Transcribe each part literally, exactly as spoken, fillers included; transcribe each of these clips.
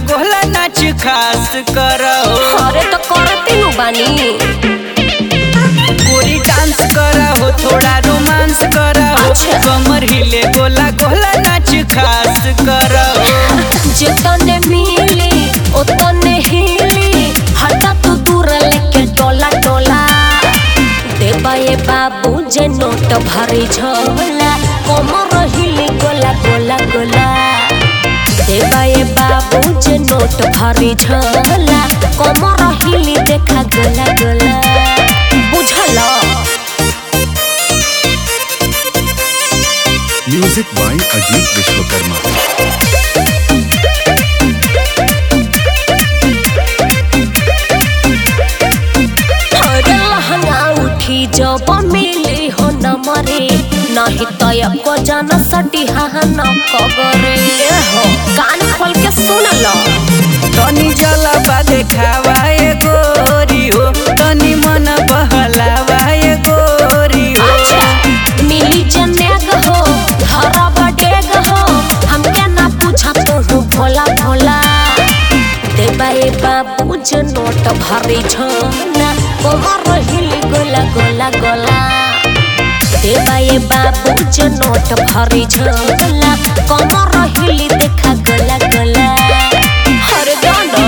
गोला नाच खास करो। अरे तो करती हूँ बानी। कोरी डांस करा हो, थोड़ा रोमांस करा हो। अच्छा। कमर हिले गोला गोला नाच खास करो। जितने मिली उतने हिली, हटा तू दूर लेके डोला डोला। देबा ये बाबू जे नोट भरी झोला, कमर हिली गोला गोला गोला। देबा ये बाबू जे नोट भरी झोला, कमर हिली देखा गोला गोला। बुझला? Music by Ajit Vishwakarma. जब मिली हो न मरे, नहीं तो एको जाना सटी हा न कबरे। हो कान खोल के सुन लो। तनी जलवा देखावा ए गोरी हो, तनी मन बहलावा ए गोरी हो। अच्छा मिली जनेग हो, धरा बडेग हो, हमके ना पूछा तू भोला भोला। देबा ए बाबू जे नोट भरी झोला, कमर हिली गोला गोला गोला। देबा ये बाबू जे नोट भरी झोला, कमर हिली देखा गोला गोला। हर गाना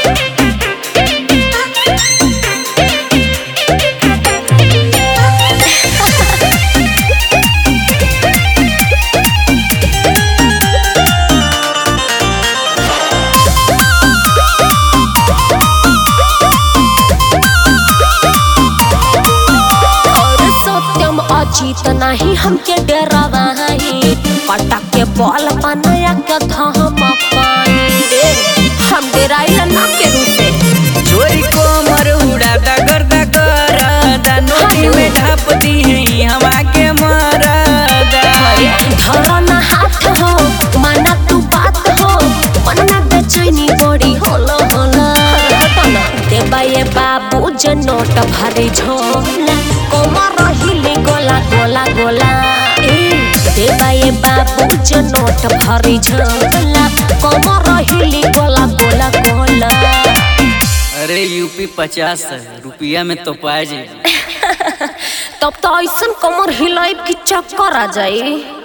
जीत नहीं हमके डरावा है, पटक के बॉल बनाया के धमकाई। हम डराइला ना के रूसे। चोरी कोमर उड़ा दा गर्दा करदा, नोटी में ढाप दी है हवा के मरदा। धरा ना हाथ हो, माना तू बात हो, मन में बेचैनी बड़ी होला होला। देबा ये बाबू जे नोट भरी झोला, कमर हिली गोला गोला गोला। देबा ये बाबू जे नोट भरी झोला, कमर हिली गोला गोला गोला। अरे यूपी पचास रुपया में तो पा जाए। तब तो ऐसन कमर हिलाई की चक्कर आ जाए।